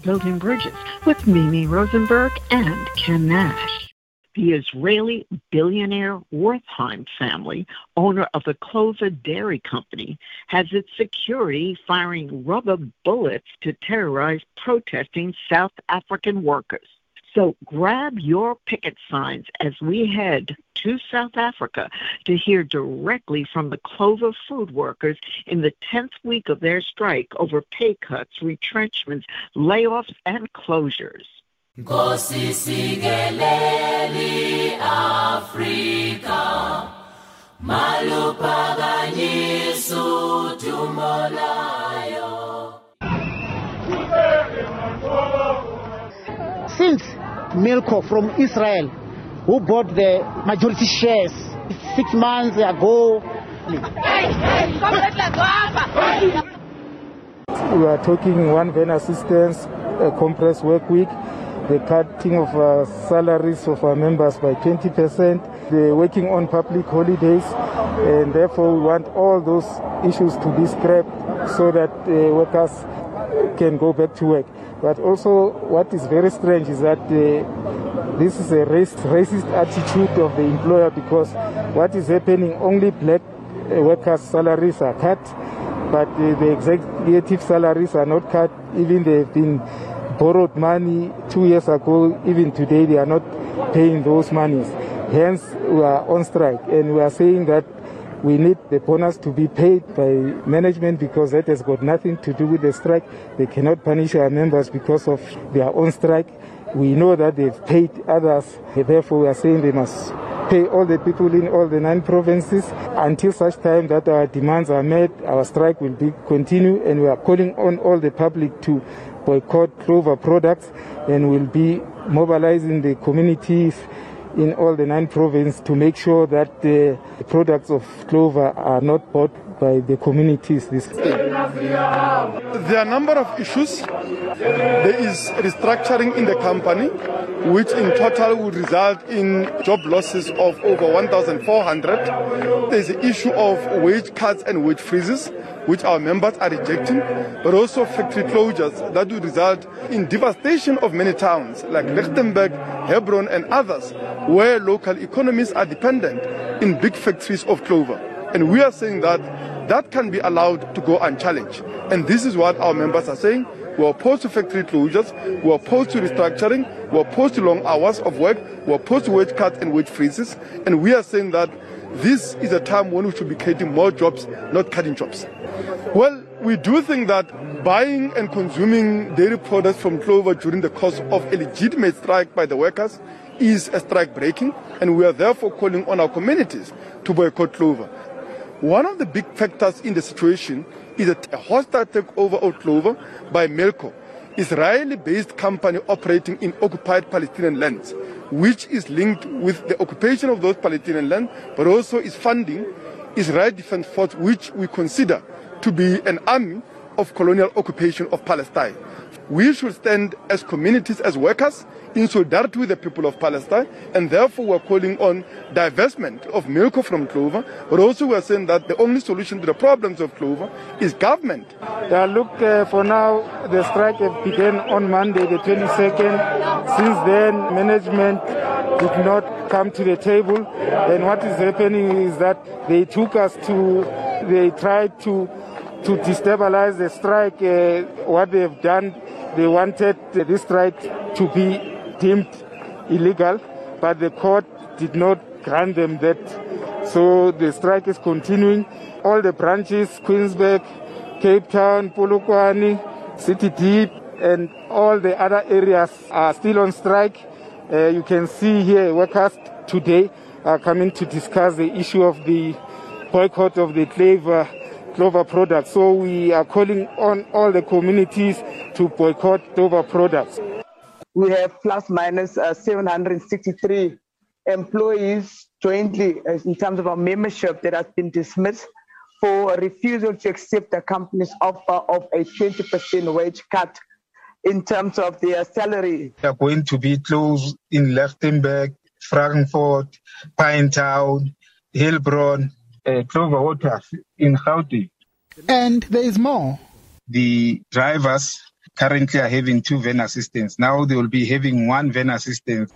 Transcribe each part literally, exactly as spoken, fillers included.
Building Bridges with Mimi Rosenberg and Ken Nash. The Israeli billionaire Wertheim family, owner of the Clover Dairy Company, has its security firing rubber bullets to terrorize protesting South African workers. So grab your picket signs as we head to South Africa to hear directly from the Clover food workers in the tenth week of their strike over pay cuts, retrenchments, layoffs, and closures. Nkosi sikeleli Afrika malupakanyisu tumolayo. Since Milko from Israel, who bought the majority shares six months ago. We are talking one van assistance, a compressed work week, the cutting of uh, salaries of our members by twenty percent, the working on public holidays, and therefore we want all those issues to be scrapped so that uh, workers can go back to work. But also what is very strange is that uh, this is a race, racist attitude of the employer, because what is happening, only black uh, workers' salaries are cut, but uh, the executive salaries are not cut. Even they've been borrowed money two years ago, even today they are not paying those monies. Hence we are on strike, and we are saying that we need the bonus to be paid by management, because that has got nothing to do with the strike. They cannot punish our members because of their own strike. We know that they've paid others, therefore we are saying they must pay all the people in all the nine provinces. Until such time that our demands are met, our strike will be continue, and we are calling on all the public to boycott Clover products, and will be mobilizing the communities in all the nine provinces to make sure that the products of Clover are not bought by the communities. This There are a number of issues. There is restructuring in the company, which in total would result in job losses of over one thousand four hundred. There is the issue of wage cuts and wage freezes, which our members are rejecting, but also factory closures that would result in devastation of many towns like Lichtenberg, Hebron and others, where local economies are dependent in big factories of Clover. And we are saying that that can be allowed to go unchallenged. And this is what our members are saying. We are opposed to factory closures, we are opposed to restructuring, we are opposed to long hours of work, we are opposed to wage cuts and wage freezes. And we are saying that this is a time when we should be creating more jobs, not cutting jobs. Well, we do think that buying and consuming dairy products from Clover during the course of a legitimate strike by the workers is a strike breaking, and we are therefore calling on our communities to boycott Clover. One of the big factors in the situation is a hostile takeover of Clover by Melco, Israeli-based company operating in occupied Palestinian lands, which is linked with the occupation of those Palestinian lands, but also is funding Israel Defense Force, which we consider to be an army of colonial occupation of Palestine. We should stand as communities, as workers, in solidarity with the people of Palestine, and therefore we are calling on divestment of Milko from Clover, but also we are saying that the only solution to the problems of Clover is government. Yeah, look, uh, for now, the strike began on Monday, the twenty-second. Since then, management did not come to the table, and what is happening is that they took us to, they tried to to destabilize the strike. Uh, what they've done, they wanted this strike to be deemed illegal, but the court did not grant them that. So the strike is continuing. All the branches, Queensburg, Cape Town, Polokwane, City Deep, and all the other areas are still on strike. Uh, you can see here workers today are coming to discuss the issue of the boycott of the Clover, Clover products. So we are calling on all the communities to boycott Clover products. We have plus minus uh, seven hundred sixty-three employees jointly uh, in terms of our membership that has been dismissed for refusal to accept the company's offer of a twenty percent wage cut in terms of their salary. They are going to be closed in Lichtenberg, Frankfurt, Pinetown, Heilbronn, uh, Clover Waters in Gauteng. And there is more. The drivers currently are having two van assistants. Now they will be having one van assistant.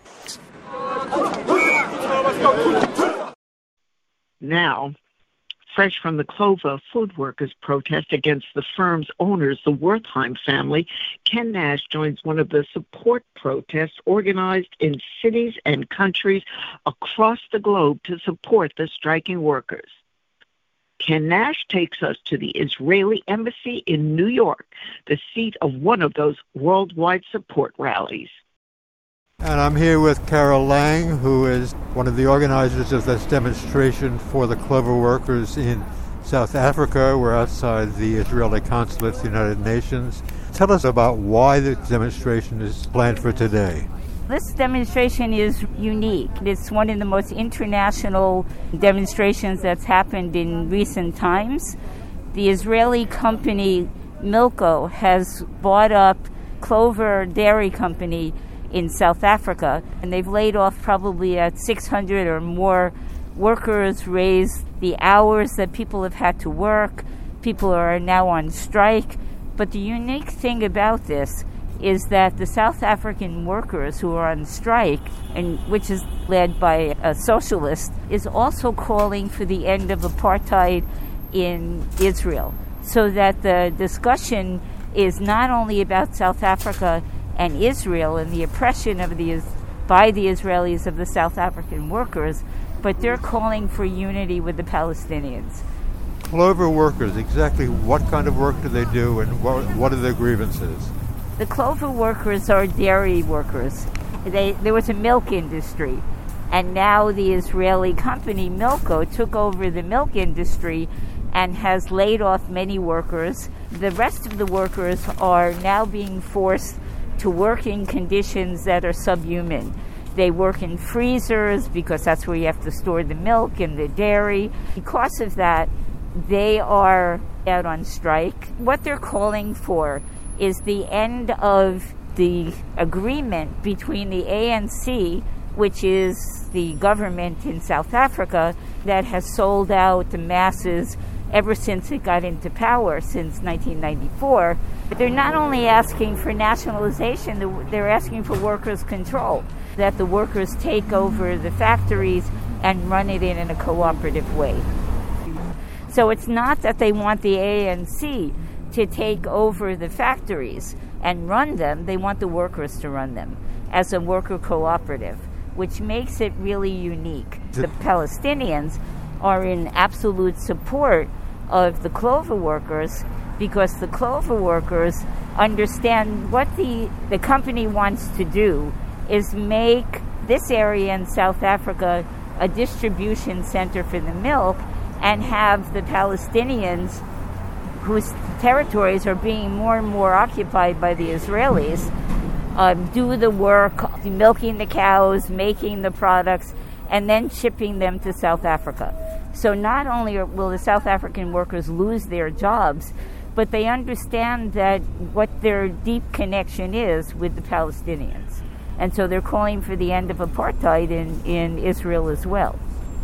Now, fresh from the Clover food workers' protest against the firm's owners, the Wertheim family, Ken Nash joins one of the support protests organized in cities and countries across the globe to support the striking workers. Ken Nash takes us to the Israeli embassy in New York, the seat of one of those worldwide support rallies. And I'm here with Carol Lang, who is one of the organizers of this demonstration for the Clover workers in South Africa. We're outside the Israeli consulate at the United Nations. Tell us about why the demonstration is planned for today. This demonstration is unique. It's one of the most international demonstrations that's happened in recent times. The Israeli company Milko has bought up Clover Dairy Company in South Africa, and they've laid off probably at six hundred or more workers, raised the hours that people have had to work. People are now on strike. But the unique thing about this is that the South African workers who are on strike, and which is led by a socialist, is also calling for the end of apartheid in Israel. So that the discussion is not only about South Africa and Israel and the oppression of the by the Israelis of the South African workers, but they're calling for unity with the Palestinians. Clover workers, exactly what kind of work do they do, and what, what are their grievances? The Clover workers are dairy workers. They, there was a milk industry, and now the Israeli company Milko took over the milk industry and has laid off many workers. The rest of the workers are now being forced to work in conditions that are subhuman. They work in freezers because that's where you have to store the milk and the dairy. Because of that, they are out on strike. What they're calling for is the end of the agreement between the A N C, which is the government in South Africa that has sold out the masses ever since it got into power, since nineteen ninety-four. But they're not only asking for nationalization, they're asking for workers' control, that the workers take over the factories and run it in, in a cooperative way. So it's not that they want the A N C to take over the factories and run them, they want the workers to run them as a worker cooperative, which makes it really unique. The Palestinians are in absolute support of the Clover workers because the Clover workers understand what the, the company wants to do is make this area in South Africa a distribution center for the milk and have the Palestinians, whose territories are being more and more occupied by the Israelis, uh, do the work, milking the cows, making the products, and then shipping them to South Africa. So not only will the South African workers lose their jobs, but they understand that what their deep connection is with the Palestinians. And so they're calling for the end of apartheid in, in Israel as well.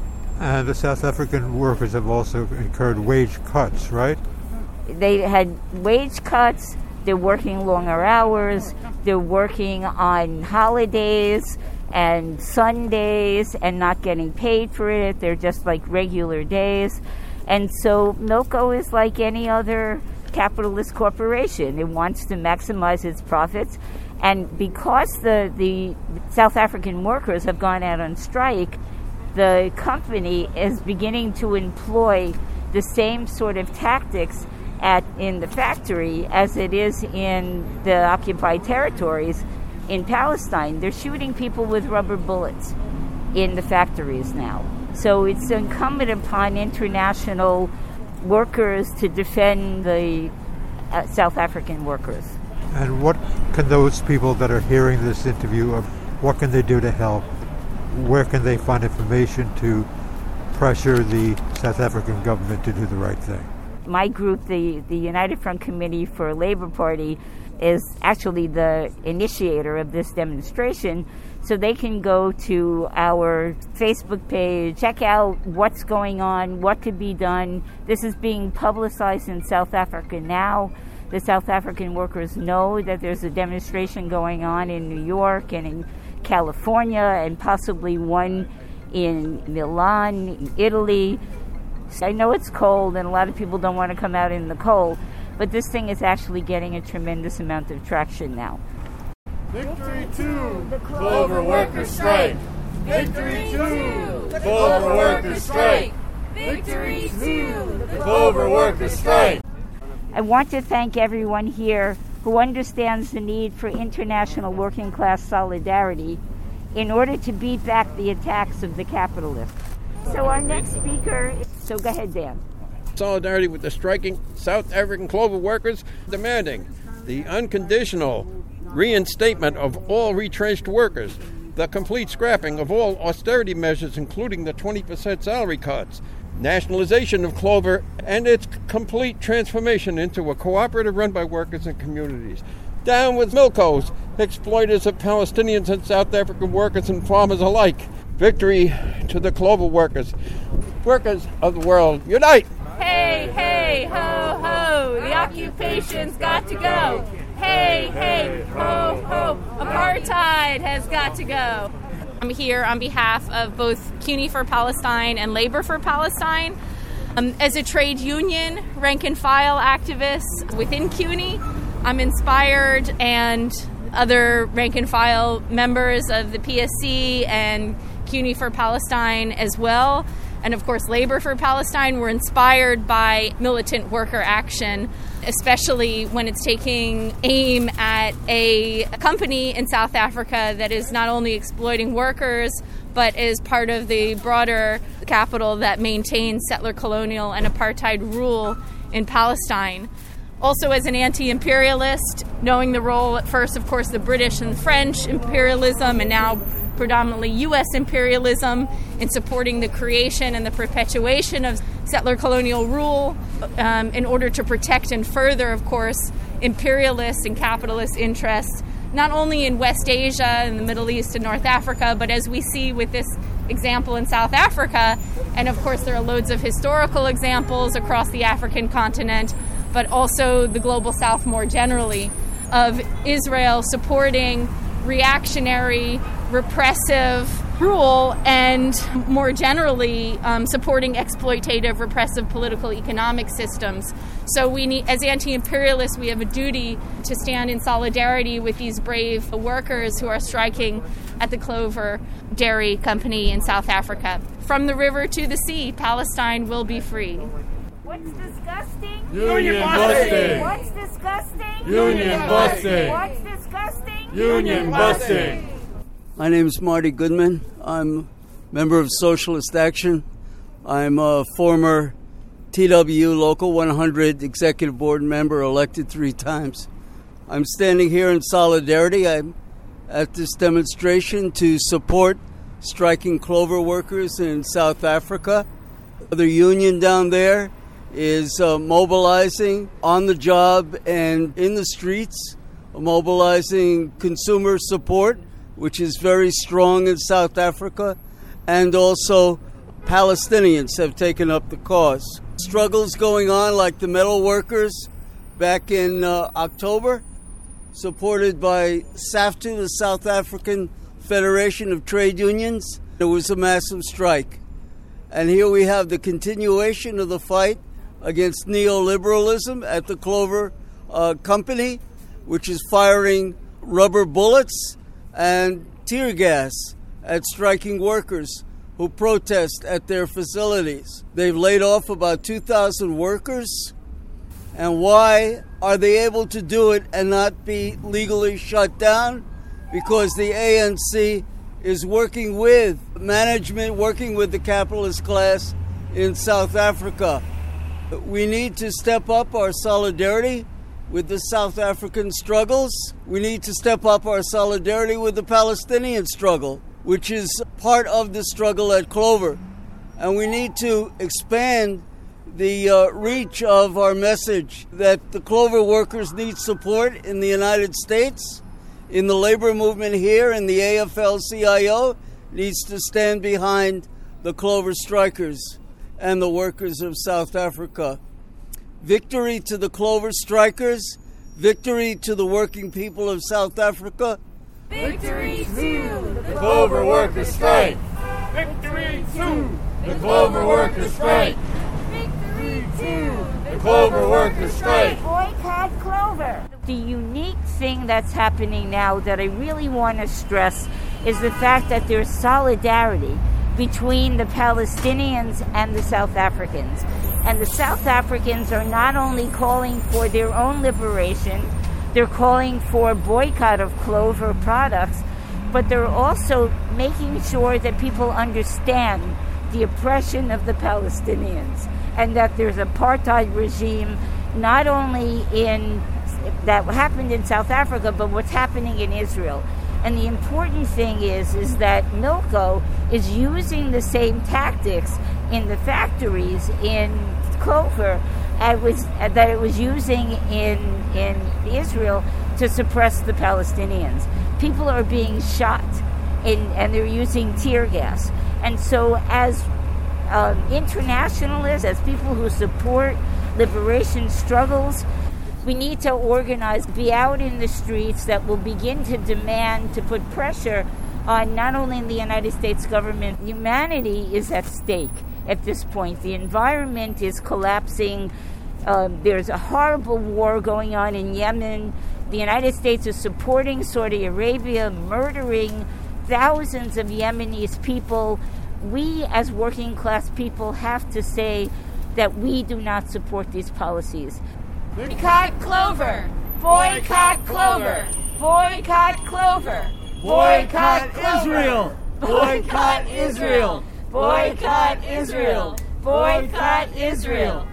And the South African workers have also incurred wage cuts, right? They had wage cuts, they're working longer hours, they're working on holidays and Sundays and not getting paid for it. They're just like regular days. And so Milko is like any other capitalist corporation. It wants to maximize its profits. And because the, the South African workers have gone out on strike, the company is beginning to employ the same sort of tactics at in the factory as it is in the occupied territories in Palestine. They're shooting people with rubber bullets in the factories now. So it's incumbent upon international workers to defend the uh, South African workers. And what can those people that are hearing this interview, what can they do to help? Where can they find information to pressure the South African government to do the right thing? My group, the, the United Front Committee for Labour Party, is actually the initiator of this demonstration. So they can go to our Facebook page, check out what's going on, what could be done. This is being publicized in South Africa now. The South African workers know that there's a demonstration going on in New York and in California and possibly one in Milan, in Italy. I know it's cold and a lot of people don't want to come out in the cold, but this thing is actually getting a tremendous amount of traction now. Victory to the Clover Workers Strike! Victory to the Clover Workers Strike! Victory to the Clover Workers Strike! I want to thank everyone here who understands the need for international working class solidarity in order to beat back the attacks of the capitalists. So our next speaker, so go ahead, Dan. Solidarity with the striking South African clover workers, demanding the unconditional reinstatement of all retrenched workers, the complete scrapping of all austerity measures, including the twenty percent salary cuts, nationalization of Clover, and its complete transformation into a cooperative run by workers and communities. Down with Milkos, exploiters of Palestinians and South African workers and farmers alike. Victory to the Clover workers. Workers of the world, unite! Hey, hey, ho, ho, the occupation's got to go. Hey, hey, ho, ho, apartheid has got to go. I'm here on behalf of both CUNY for Palestine and Labor for Palestine. Um, as a trade union, rank and file activist within CUNY, I'm inspired, and other rank and file members of the P S C and CUNY for Palestine as well, and of course Labor for Palestine, were inspired by militant worker action, especially when it's taking aim at a company in South Africa that is not only exploiting workers, but is part of the broader capital that maintains settler colonial and apartheid rule in Palestine. Also, as an anti-imperialist, knowing the role at first, of course, the British and French imperialism, and now predominantly U S imperialism, in supporting the creation and the perpetuation of settler colonial rule um, in order to protect and further, of course, imperialist and capitalist interests, not only in West Asia and the Middle East and North Africa, but as we see with this example in South Africa, and of course there are loads of historical examples across the African continent, but also the global South more generally, of Israel supporting reactionary, repressive rule, and more generally um, supporting exploitative, repressive political economic systems. So we need, as anti-imperialists, we have a duty to stand in solidarity with these brave workers who are striking at the Clover Dairy Company in South Africa. From the river to the sea, Palestine will be free. What's disgusting? Union busting. What's disgusting? Union busting. What's disgusting? Union busting. My name is Marty Goodman. I'm a member of Socialist Action. I'm a former T W Local one hundred Executive Board member, elected three times. I'm standing here in solidarity. I'm at this demonstration to support striking clover workers in South Africa. The union down there is uh, mobilizing on the job and in the streets, mobilizing consumer support, which is very strong in South Africa, and also Palestinians have taken up the cause. Struggles going on like the metal workers back in uh, October, supported by SAFTU, the South African Federation of Trade Unions. There was a massive strike. And here we have the continuation of the fight against neoliberalism at the Clover uh, Company, which is firing rubber bullets and tear gas at striking workers who protest at their facilities. They've laid off about two thousand workers. And why are they able to do it and not be legally shut down? Because the A N C is working with management, working with the capitalist class in South Africa. We need to step up our solidarity with the South African struggles. We need to step up our solidarity with the Palestinian struggle, which is part of the struggle at Clover. And we need to expand the uh, reach of our message that the Clover workers need support in the United States, in the labor movement here, and the A F L C I O needs to stand behind the Clover strikers and the workers of South Africa. Victory to the Clover strikers Victory to the working people of South Africa. Victory to the Clover Workers' Strike. Victory to the Clover Workers' Strike. Victory to the Clover Workers' Strike. Boycott Clover. The unique thing that's happening now that I really want to stress is the fact that there's solidarity between the Palestinians and the South Africans. And the South Africans are not only calling for their own liberation, they're calling for boycott of Clover products, but they're also making sure that people understand the oppression of the Palestinians and that there's an apartheid regime not only in that happened in South Africa, but what's happening in Israel. And the important thing is, is that Milko is using the same tactics in the factories in Clover as was, that it was using in in Israel to suppress the Palestinians. People are being shot, in, and they're using tear gas. And so as um, internationalists, as people who support liberation struggles, we need to organize, be out in the streets that will begin to demand, to put pressure on not only the United States government. Humanity is at stake at this point. The environment is collapsing. Um, there's a horrible war going on in Yemen. The United States is supporting Saudi Arabia, murdering thousands of Yemenis people. We, as working class people, have to say that we do not support these policies. Boycott Clover! Boycott Clover! Boycott Clover! Boycott Israel! Boycott Israel! Boycott Israel! Boycott Israel!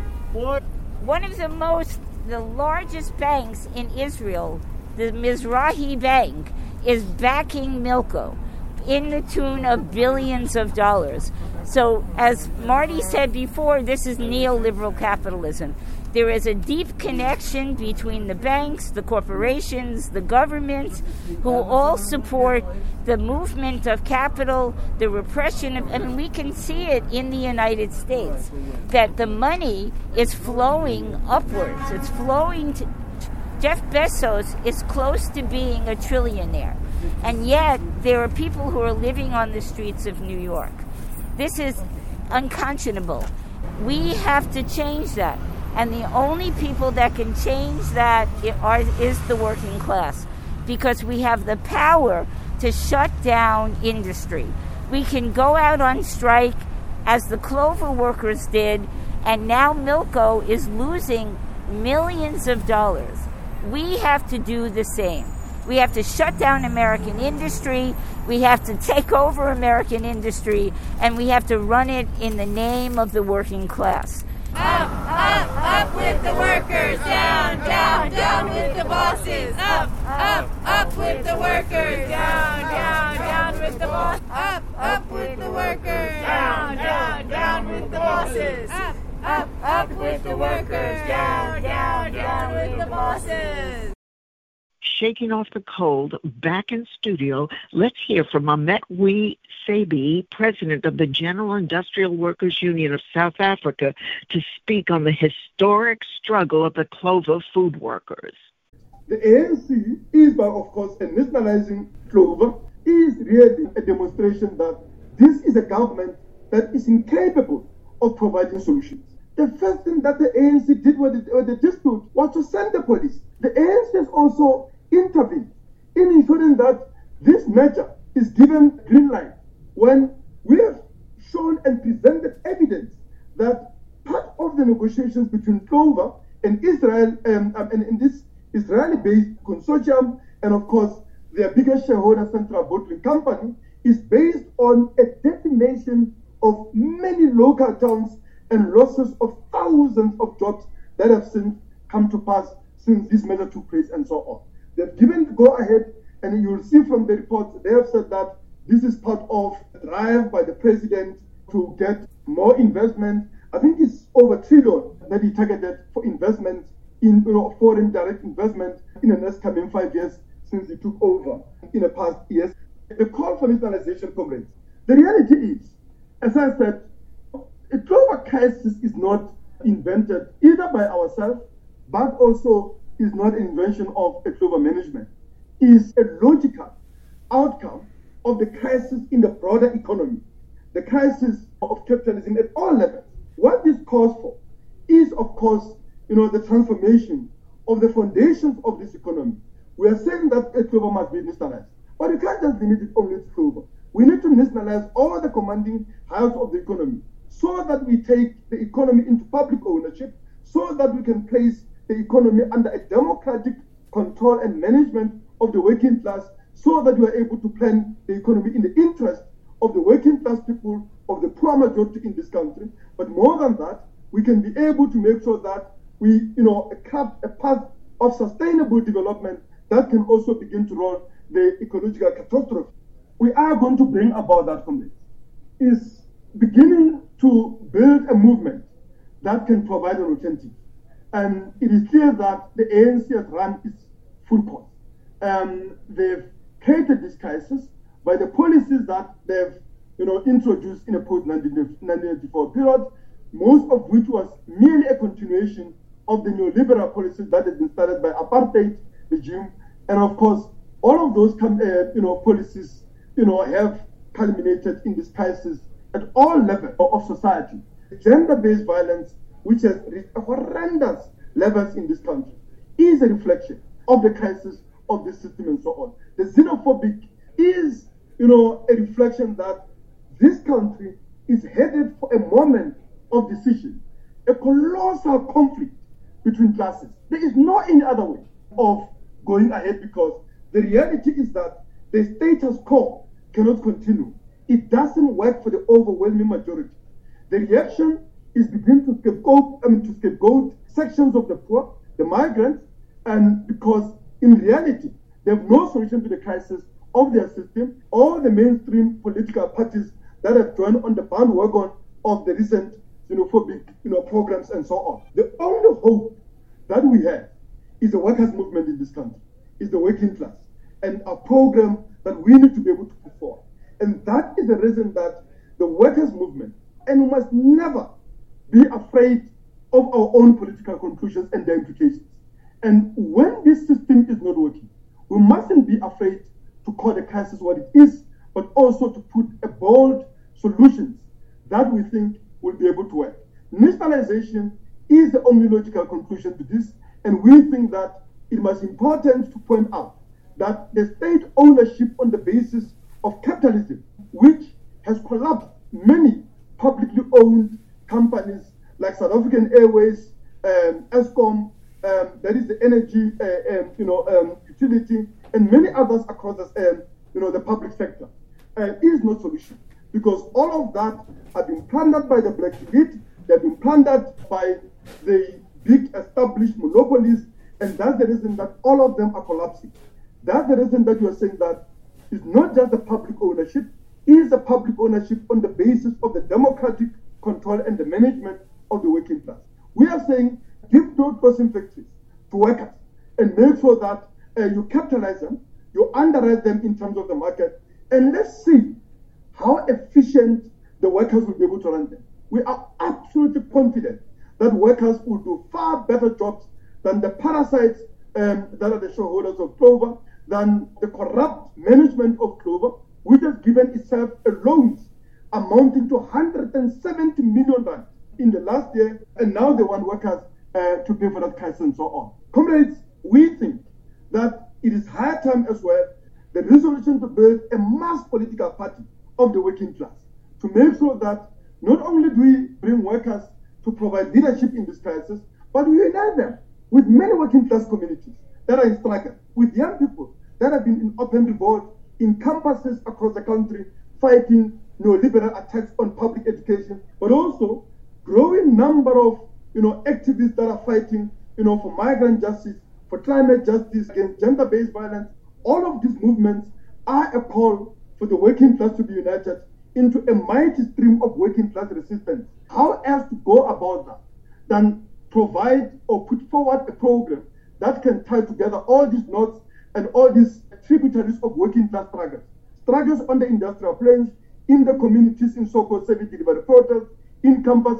One of the most, the largest banks in Israel, the Mizrahi Bank, is backing Milko in the tune of billions of dollars. So, as Marty said before, this is neoliberal capitalism. There is a deep connection between the banks, the corporations, the governments, who all support the movement of capital, the repression of, I mean, we can see it in the United States, that the money is flowing upwards. It's flowing to, Jeff Bezos is close to being a trillionaire. And yet, there are people who are living on the streets of New York. This is unconscionable. We have to change that. And the only people that can change that are, is the working class, because we have the power to shut down industry. We can go out on strike as the Clover workers did, and now Milko is losing millions of dollars. We have to do the same. We have to shut down American industry. We have to take over American industry, and we have to run it in the name of the working class. Up, up, up with the workers. Down, down, down with the bosses. Up, up, up with the workers. Down, down, down with the bosses. Up, up with the workers. Down, down, down with the bosses. Up, up, up with the workers. Down, down, down with the bosses. Shaking off the cold, back in studio, let's hear from Ametwe Sebi, president of the General Industrial Workers Union of South Africa, to speak on the historic struggle of the Clover food workers. The A N C is, by of course, and nationalizing Clover is really a demonstration that this is a government that is incapable of providing solutions. The first thing that the A N C did with the, with the dispute was to send the police. The A N C has also intervened in ensuring that this measure is given green light when we have shown and presented evidence that part of the negotiations between Clover and Israel um, um, and in this Israeli-based consortium, and of course their biggest shareholder, Central Bottling Company, is based on a decimation of many local towns and losses of thousands of jobs that have since come to pass since this measure took place and so on. They've given the go-ahead, and you will see from the reports, they have said that this is part of a drive by the president to get more investment. I think it's over a trillion that he targeted for investment in you know, foreign direct investment in the next coming five years since he took over in the past years. The call for nationalization, comrades. The reality is, as I said, a Clover crisis is not invented either by ourselves, but also is not an invention of a Clover management. It's a logical outcome of the crisis in the broader economy, the crisis of capitalism at all levels. What this calls for is, of course, you know, the transformation of the foundations of this economy. We are saying that a Clover must be nationalized, but you can't just limit it only to Clover. We need to nationalize all the commanding heights of the economy so that we take the economy into public ownership, so that we can place the economy under a democratic control and management of the working class, so that we are able to plan the economy in the interest of the working class people, of the poor majority in this country. But more than that, we can be able to make sure that we, you know, craft a path of sustainable development that can also begin to roll the ecological catastrophe. We are going to bring about that community. Is beginning to build a movement that can provide an alternative. And it is clear that the A N C has run its full course. Um, they've created this crisis by the policies that they've, you know, introduced in a post nineteen ninety-four period, most of which was merely a continuation of the neoliberal policies that had been started by apartheid regime. And of course, all of those, uh, you know, policies, you know, have culminated in this crisis at all levels of society. Gender-based violence, which has reached horrendous levels in this country, is a reflection of the crisis of the system and so on. The xenophobic is, you know, a reflection that this country is headed for a moment of decision, a colossal conflict between classes. There is no any other way of going ahead, because the reality is that the status quo cannot continue. It doesn't work for the overwhelming majority. The reaction is beginning to scapegoat, I mean, to scapegoat sections of the poor, the migrants, and because in reality, they have no solution to the crisis of their system. All the mainstream political parties that have joined on the bandwagon of the recent xenophobic, you know, programs and so on. The only hope that we have is the workers' movement in this country, is the working class, and a program that we need to be able to put forward. And that is the reason that the workers' movement, and we must never be afraid of our own political conclusions and their implications. And when this system is not working, we mustn't be afraid to call the crisis what it is, but also to put a bold solutions that we think will be able to work. Nationalization is the only logical conclusion to this, and we think that it must be important to point out that the state ownership on the basis of capitalism, which has collapsed many publicly owned companies like South African Airways, um, Eskom, um, that is the energy, uh, um, you know, um, utility, and many others across the, um, you know, the public sector, uh, is not solution, because all of that have been plundered by the black elite. They've been plundered by the big established monopolies, and that's the reason that all of them are collapsing. That's the reason that you are saying that it's not just the public ownership, it is the public ownership on the basis of the democratic control and the management of the working class. We are saying give those person factories to workers and make sure that uh, you capitalize them, you underwrite them in terms of the market, and let's see how efficient the workers will be able to run them. We are absolutely confident that workers will do far better jobs than the parasites um, that are the shareholders of Clover, than the corrupt management of Clover, which has given itself a loans amounting to one hundred seventy million rand in the last year, and now they want workers uh, to pay for that crisis and so on. Comrades, we think that it is high time as well, the resolution to build a mass political party of the working class, to make sure that not only do we bring workers to provide leadership in this crisis, but we unite them with many working class communities that are in struggle, with young people that have been in open revolt in campuses across the country fighting neoliberal attacks on public education, but also growing number of, you know, activists that are fighting, you know, for migrant justice, for climate justice, against gender-based violence. All of these movements are a call for the working class to be united into a mighty stream of working class resistance. How else to go about that than provide or put forward a program that can tie together all these knots and all these tributaries of working class struggles. Struggles on the industrial plains, in the communities in so-called service delivery portals, in campuses,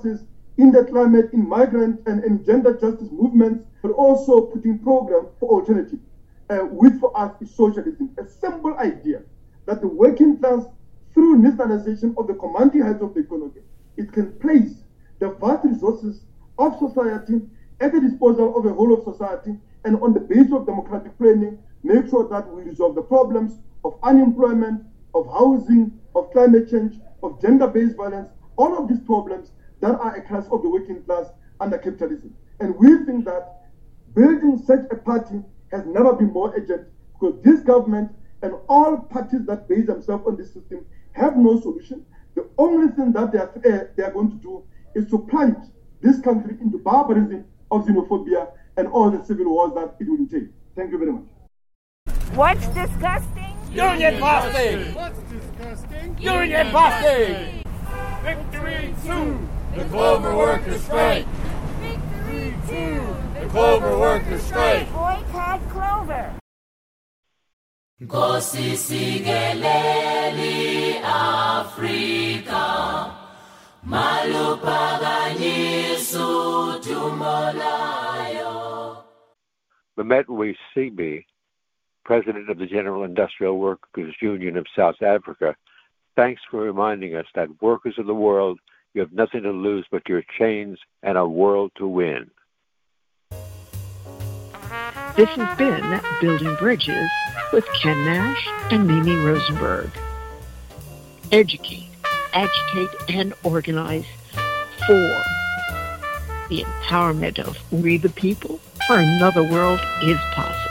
in the climate, in migrant and, and gender justice movements, but also putting programs for alternative, uh, which for us is socialism. A simple idea that the working class, through nationalization of the commanding heights of the economy, it can place the vast resources of society at the disposal of the whole of society, and on the basis of democratic planning, make sure that we resolve the problems of unemployment, of housing, of climate change, of gender-based violence, all of these problems that are a class of the working class under capitalism. And we think that building such a party has never been more urgent, because this government and all parties that base themselves on this system have no solution. The only thing that they are, uh, they are going to do is to plunge this country into barbarism of xenophobia and all the civil wars that it will entail. Thank you very much. What's disgusting? Union busting! What's disgusting? Union busting! Victory to the Clover Workers' Strike! Victory to the Clover Workers' Strike! Boycott Clover! Nkosi sikeleli Afrika maluphakanyisu tumolayo. Mehmet Wesibi, President of the General Industrial Workers Union of South Africa, thanks for reminding us that workers of the world, you have nothing to lose but your chains and a world to win. This has been Building Bridges with Ken Nash and Mimi Rosenberg. Educate, agitate, and organize for the empowerment of we the people, for another world is possible.